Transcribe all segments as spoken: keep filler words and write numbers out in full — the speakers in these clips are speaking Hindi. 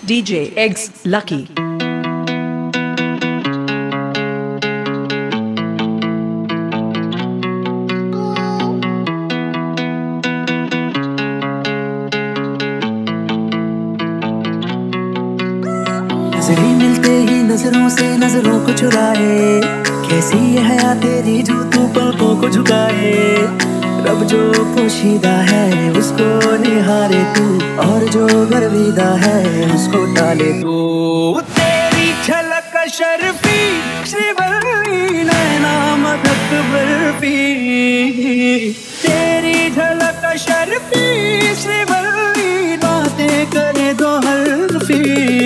D J Eggs Lucky. नजरें मिलते ही नजरों से नजरों को चुराए, कैसी ये हया तेरी जो तू पलकों को झुकाए। रब जो पोशीदा है उसको निहारे तू, और जो गर्विदा है उसको टाले तू। तेरी झलक शर्फी श्रीवल्ली नैना मदक बर्फी, तेरी झलक शर्फी श्रीवल्ली बातें करे दो हल्फी।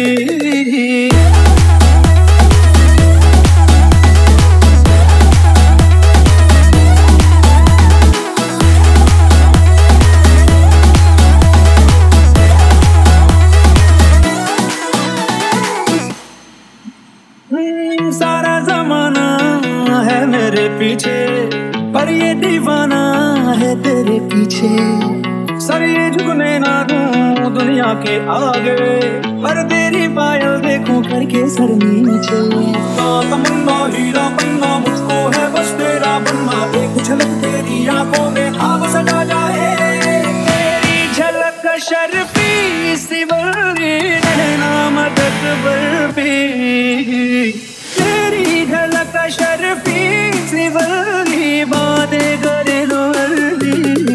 सारा जमाना है मेरे पीछे, पर ये दीवाना है तेरे पीछे। सर ये झुकने ना दूं दुनिया के आगे, पर तेरी पायल देखूं करके सर नीचे। तमन्ना हीरा पन्ना मुझको है बस तेरा बनना, एक झलक तेरी आंखों में ख्वाब सजा जाए। तेरी झलक शर्फी सिवल्ली नैना मदक बर्फी, तेरी झलक शर्फी सिवल्ली बातें करे दो हल्दी।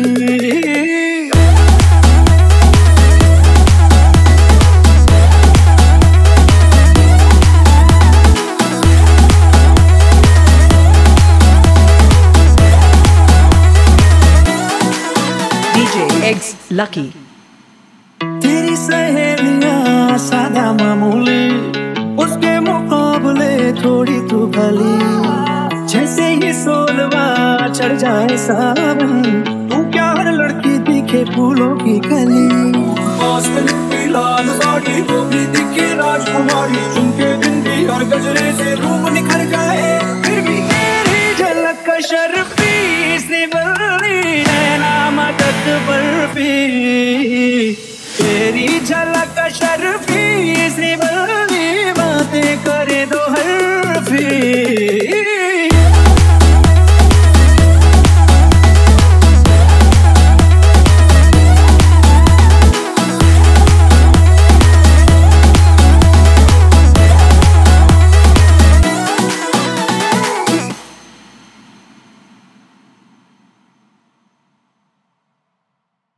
D J Eggs Lucky. तेरी सहेलियां सादा मामूली, उसके मुकाबले थोड़ी तू भली। जैसे ही सोलवा चढ़ जाए सावन, तू क्या हर लड़की दिखे फूलों की कली। लाल साड़ी वो भी दिखे राजकुमारी, चुनके बिंदी और गजरे से रूप निखर जाए। फिर भी तेरी झलक शर्फी सिवल्ली नैना मदक बर्फी, तेरी झलक शर्फी सिवल्ली बातें करे दो हल्फी।